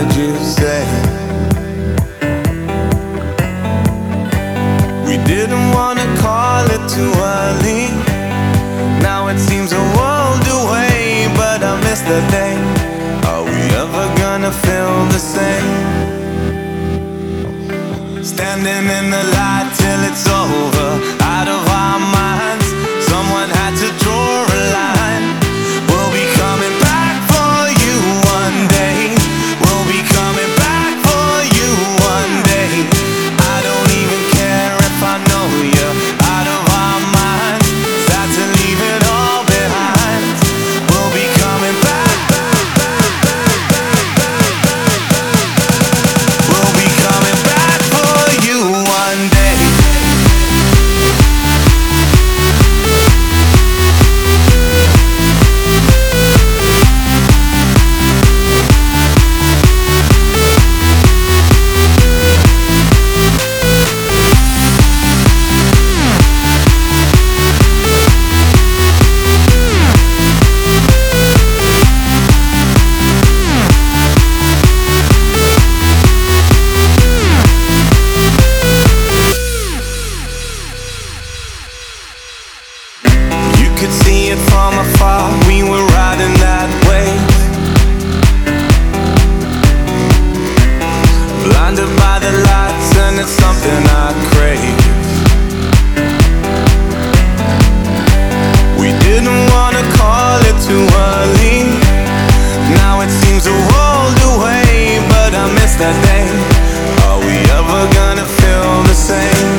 heard you say we didn't wanna call it too early. Now it seems a world away, but I miss that day. Are we ever gonna feel the same? Standing in the light till it's over, out of our minds. Someone had to draw a line. We'll be coming back for you one day. We'll be coming back for you one day. I don't even care if I know you're out of our minds. Sad to leave it all behind. We'll be coming back, back, back, back, back, back, back, back. We'll be coming back for you one day. Could see it from afar, we were riding that wave, blinded by the lights, and it's something I crave. We didn't wanna call it too early. Now it seems a world away, but I miss that day. Are we ever gonna feel the same?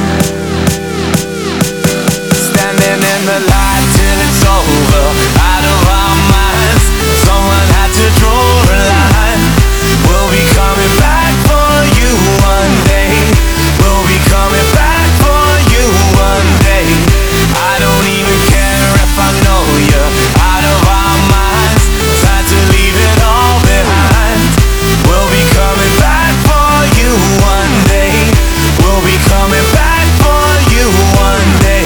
Standing in the light till it's over, out of our minds. Someone had to draw a line. We'll be coming back for you one day. We'll be coming back for you one day. I don't even care if I know you're out of our minds. Time to leave it all behind. We'll be coming back for you one day. We'll be coming back for you one day.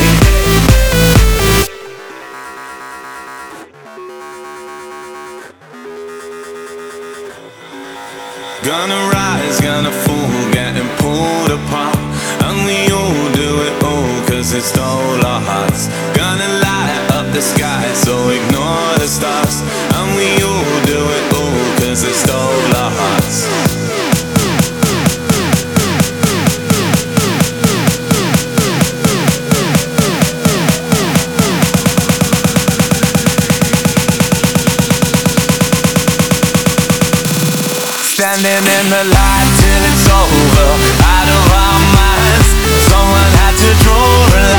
Gonna rise, gonna fall, getting pulled apart. And we all do it all, cause it stole our hearts. Gonna light up the sky, so ignore the stars. And we all do it all, cause it stole our hearts. Standing in the light till it's over, out of our minds. Someone had to draw a line.